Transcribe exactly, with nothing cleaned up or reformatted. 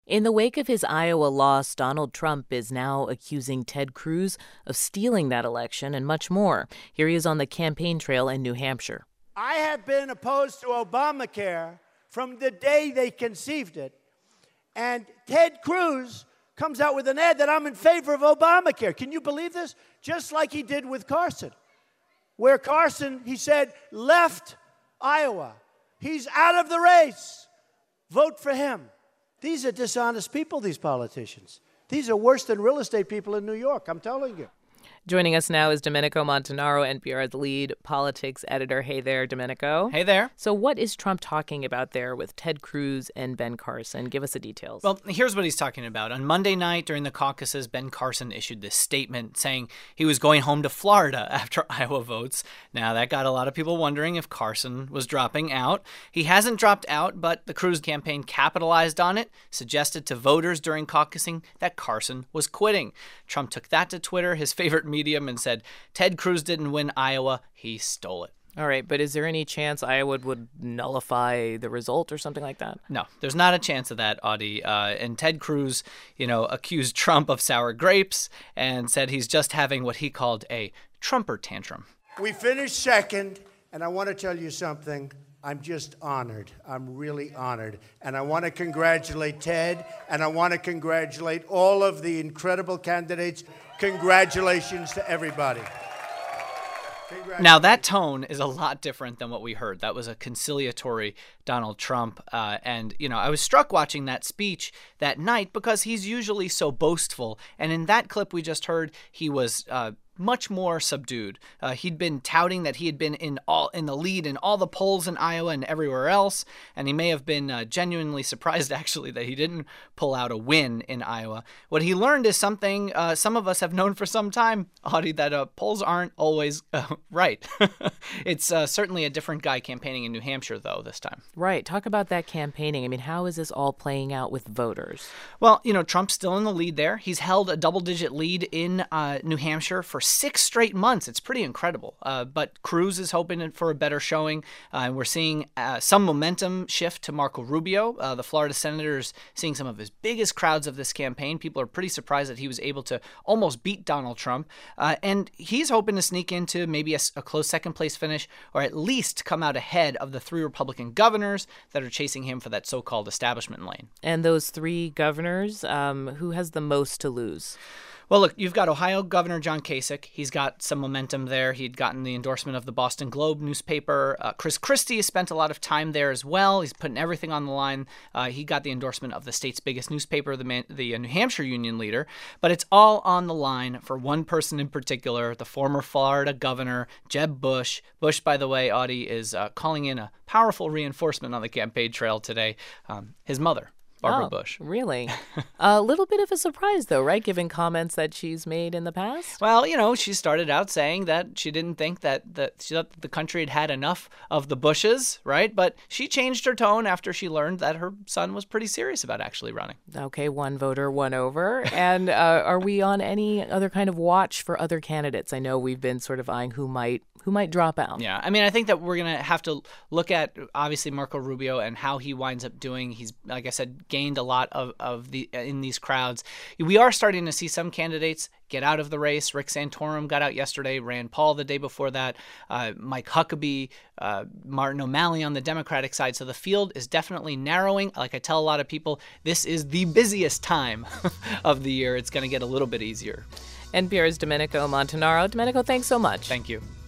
In the wake of his Iowa loss, Donald Trump is now accusing Ted Cruz of stealing that election and much more. Here he is on the campaign trail in New Hampshire. I have been opposed to Obamacare from the day they conceived it. And Ted Cruz comes out with an ad that I'm in favor of Obamacare. Can you believe this? Just like he did with Carson, where Carson, he said, left Iowa. He's out of the race. Vote for him. These are dishonest people, these politicians. These are worse than real estate people in New York, I'm telling you. Joining us now is Domenico Montanaro, N P R's lead politics editor. Hey there, Domenico. Hey there. So what is Trump talking about there with Ted Cruz and Ben Carson? Give us the details. Well, here's what he's talking about. On Monday night during the caucuses, Ben Carson issued this statement saying he was going home to Florida after Iowa votes. Now, that got a lot of people wondering if Carson was dropping out. He hasn't dropped out, but the Cruz campaign capitalized on it, suggested to voters during caucusing that Carson was quitting. Trump took that to Twitter, his favorite medium, and said, Ted Cruz didn't win Iowa, he stole it. All right, but is there any chance Iowa would nullify the result or something like that? No, there's not a chance of that, Audie. Uh, and Ted Cruz, you know, accused Trump of sour grapes and said he's just having what he called a Trumper tantrum. We finished second, and I want to tell you something. I'm just honored. I'm really honored. And I want to congratulate Ted, and I want to congratulate all of the incredible candidates. Congratulations to everybody. Now, that tone is a lot different than what we heard. That was a conciliatory Donald Trump. Uh, and, you know, I was struck watching that speech that night because he's usually so boastful. And in that clip we just heard, he was uh, much more subdued. Uh, he'd been touting that he had been in all in the lead in all the polls in Iowa and everywhere else. And he may have been uh, genuinely surprised, actually, that he didn't pull out a win in Iowa. What he learned is something uh, some of us have known for some time, Audie, that uh, polls aren't always uh, right. It's uh, certainly a different guy campaigning in New Hampshire, though, this time. Right. Talk about that campaigning. I mean, how is this all playing out with voters? Well, you know, Trump's still in the lead there. He's held a double-digit lead in uh, New Hampshire for six straight months. It's pretty incredible. Uh, but Cruz is hoping for a better showing. Uh, and we're seeing uh, some momentum shift to Marco Rubio. Uh, the Florida senator is seeing some of his biggest crowds of this campaign. People are pretty surprised that he was able to almost beat Donald Trump. Uh, and he's hoping to sneak into maybe a, a close second-place finish, or at least come out ahead of the three Republican governors that are chasing him for that so-called establishment lane. And those three governors, um, who has the most to lose? Well, look, you've got Ohio Governor John Kasich. He's got some momentum there. He'd gotten the endorsement of the Boston Globe newspaper. Uh, Chris Christie has spent a lot of time there as well. He's putting everything on the line. Uh, he got the endorsement of the state's biggest newspaper, the, Man- the uh, New Hampshire Union Leader. But it's all on the line for one person in particular, the former Florida governor, Jeb Bush. Bush, by the way, Audie, is uh, calling in a powerful reinforcement on the campaign trail today. Um, his mother. Barbara oh, Bush. Really? A little bit of a surprise, though, right, given comments that she's made in the past? Well, you know, she started out saying that she didn't think that, that she thought that the country had had enough of the Bushes, right? But she changed her tone after she learned that her son was pretty serious about actually running. Okay, one voter, one over. And uh, are we on any other kind of watch for other candidates? I know we've been sort of eyeing who might who might drop out. Yeah, I mean, I think that we're going to have to look at, obviously, Marco Rubio and how he winds up doing. He's, like I said, gained a lot of, of the in these crowds. We are starting to see some candidates get out of the race. Rick Santorum got out yesterday. Rand Paul the day before that. Uh, Mike Huckabee, uh, Martin O'Malley on the Democratic side. So the field is definitely narrowing. Like I tell a lot of people, this is the busiest time of the year. It's going to get a little bit easier. N P R's Domenico Montanaro. Domenico, thanks so much. Thank you.